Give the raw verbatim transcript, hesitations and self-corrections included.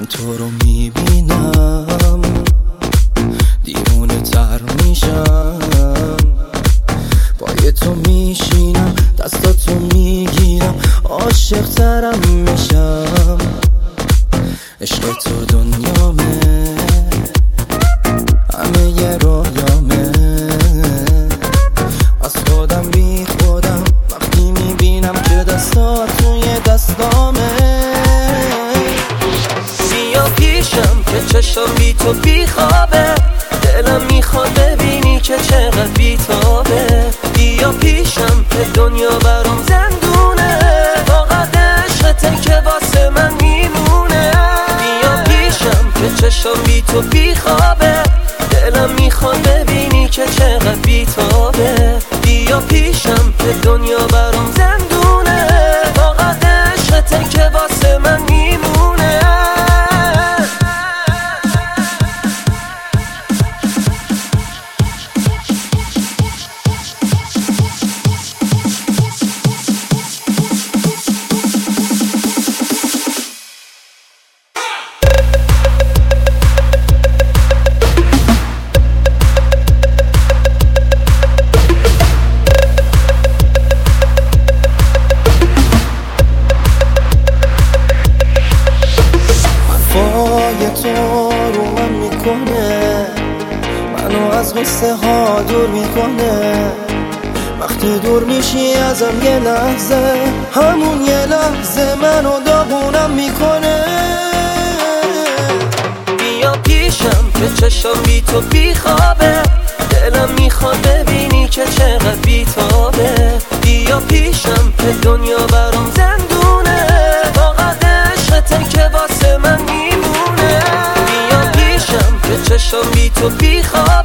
تو رو میبینم دیوونه تر میشم، پای تو میشینم دستاتو میگیرم عاشق ترم میشم. عشق تو دنیامه همه یه رویامه، از خودم بی خودم وقتی میبینم که دستات توی دستامه. بیا پیشم که چشم بی تو بی خوابه، دلم میخواد ببینی که چقدر بی تابه. بیا پیشم که دنیا برام زندونه، فقط عشقته که واسه من میمونه. بیا پیشم که چشم بی تو بی خوابه، دلم میخواد ببینی که چقدر بی تابه. بیا پیشم که دنیا برام زندونه، فقط عشقته که واسه من میمونه. تو رو من میکنه، منو از قصه ها دور میکنه. وقتی دور میشی ازم یه لحظه، همون یه لحظه منو داغونم میکنه. بیا پیشم که چشم بی تو بی خوابه، دلم میخواد ببینی که چقدر بی تابه. بیا پیشم که دنیا برام زندونه، فقط عشقته که واسه من میمونه. چشم بی تو بی خواب